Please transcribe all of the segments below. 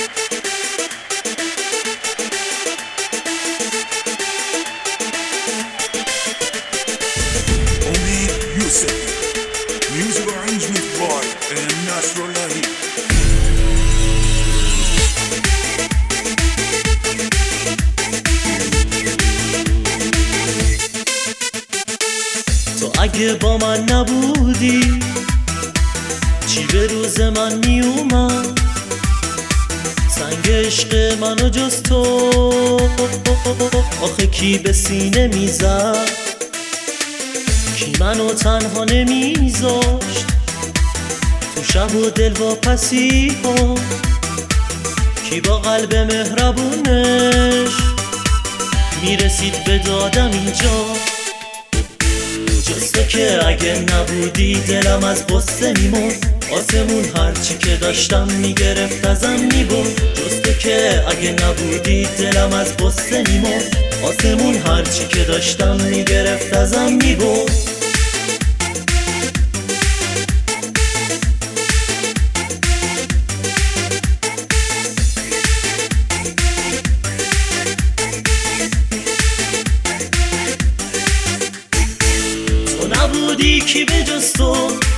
Music arrangement by Nasrullahi. تو اگه با من نبودی چی به روز من می اومد؟ سنگ عشق منو جز تو آخه کی به سینه میزد؟ کی منو تنها نمیذاشت تو شب و دل واپسی ها؟ کی با قلب مهربونش میرسید به دادم اینجا؟ جز تو که اگه نبودی دلم از غصه میمرد، آسمون هرچی که داشتم میگرفت ازم میبرد. جز تو که اگه نبودی دلم از غصه میمرد، آسمون هرچی که داشتم میگرفت ازم میبرد. نبودی کی به جز تو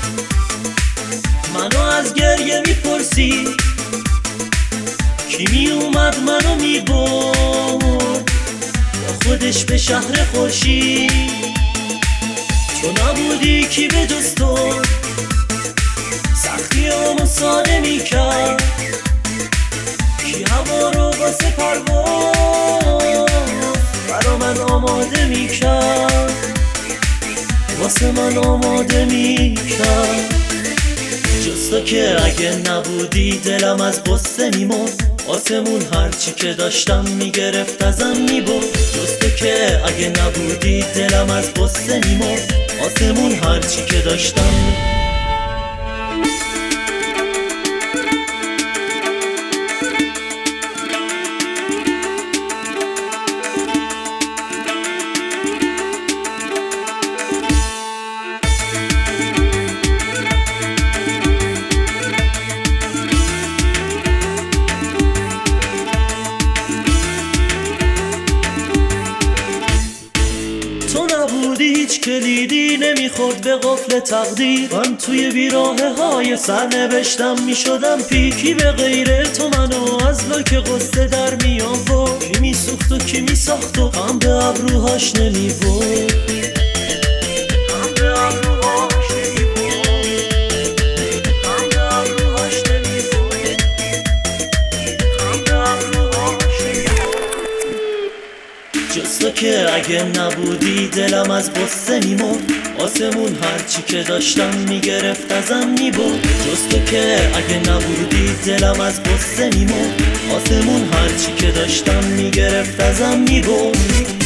منو از گریه میپرسی؟ کی می اومد منو میبرد با خودش به شهر خورشید؟ تو نبودی کی به جز تو سختیامو ساده میکرد؟ کی هوا رو واسه پرواز برا من آماده میکرد؟ واسه من آماده میکرد. جز تو که اگه نبودی دلم از غصه میمرد، آسمون هرچی که داشتم میگرفت ازم میبرد. جز تو که اگه نبودی دلم از غصه میمرد، آسمون هرچی که داشتم هیچ کلیدی نمیخورد به قفل تقدیر. من توی بیراهه های سرنوشتم میشدم پیکی به غیر تو منو از لاک قصه در میآورد. کی میسوخت و کی میساخت و هم به ابروهاش نمیورد. جز تو که اگه نبودی دلم از غصه میمرد، آسمون هرچی که داشتم میگرفت ازم میبرد. جز تو که اگه نبودی دلم از غصه میمرد، آسمون هرچی که داشتم میگرفت ازم میبرد.